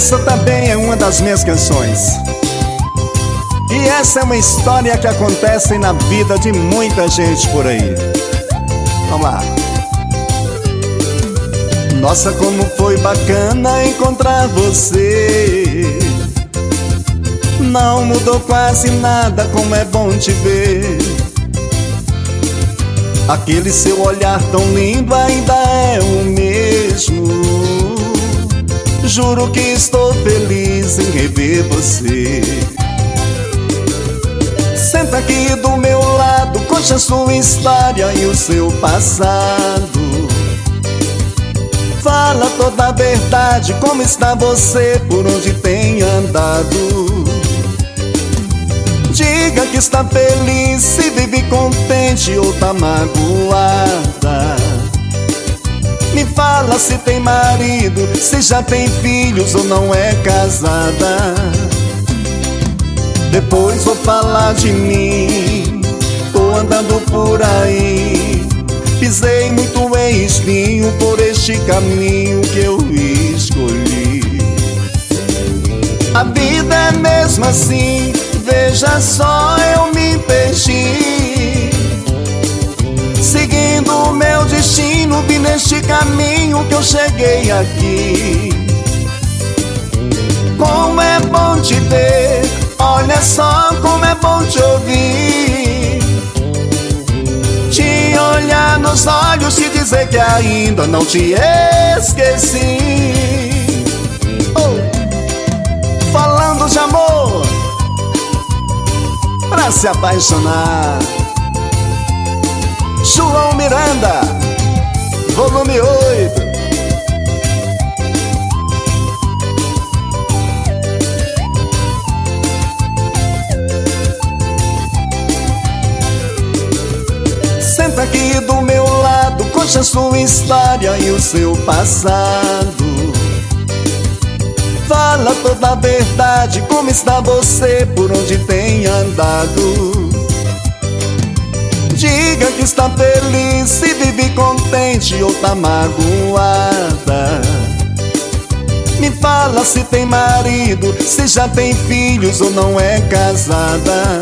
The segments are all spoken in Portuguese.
Essa também é uma das minhas canções. E essa é uma história que acontece na vida de muita gente por aí. Vamos lá. Nossa, como foi bacana encontrar você. Não mudou quase nada, como é bom te ver. Aquele seu olhar tão lindo ainda é o mesmo. Juro que estou feliz em rever você. Senta aqui do meu lado, conte a sua história e o seu passado. Fala toda a verdade, como está você, por onde tem andado. Diga que está feliz, se vive contente ou tá magoada. Me fala se tem marido, se já tem filhos ou não é casada. Depois vou falar de mim, tô andando por aí. Pisei muito em espinho por este caminho que eu escolhi. A vida é mesmo assim, veja só, eu me perdi. Seguindo o meu destino, vi neste caminho que eu cheguei aqui. Como é bom te ver, olha só como é bom te ouvir. Te olhar nos olhos e dizer que ainda não te esqueci. Oh. Falando de amor pra se apaixonar. João Miranda, volume 8. Senta aqui do meu lado, conte a sua história e o seu passado. Fala toda a verdade, como está você, por onde tem andado. Diga que está feliz, se vive contente ou tá magoada. Me fala se tem marido, se já tem filhos ou não é casada.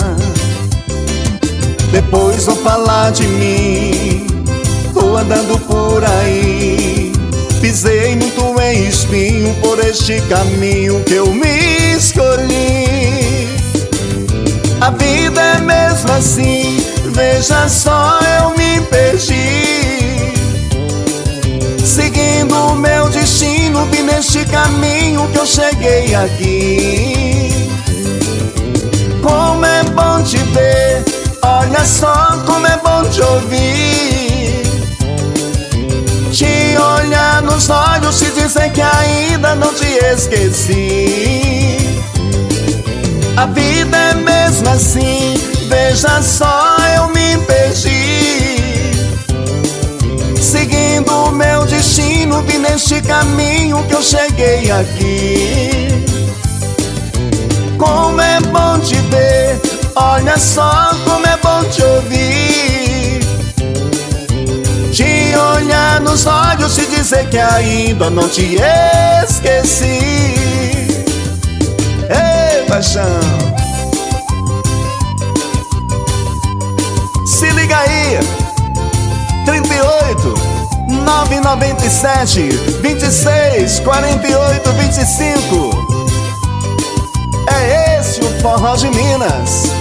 Depois vou falar de mim, tô andando por aí. Pisei muito em espinho por este caminho que eu me escolhi. A vida é mesmo assim, veja só, eu me perdi. Seguindo o meu destino, vi neste caminho que eu cheguei aqui. Como é bom te ver, olha só como é bom te ouvir. Te olhar nos olhos e dizer que ainda não te esqueci. A vida é mesmo assim, veja só, eu me perdi. Seguindo o meu destino, vi neste caminho que eu cheguei aqui. Como é bom te ver, olha só como é bom te ouvir. Te olhar nos olhos e dizer que ainda não te esqueci. Ei, paixão, se liga aí. 38 997 26 48 25. É esse o forró de Minas.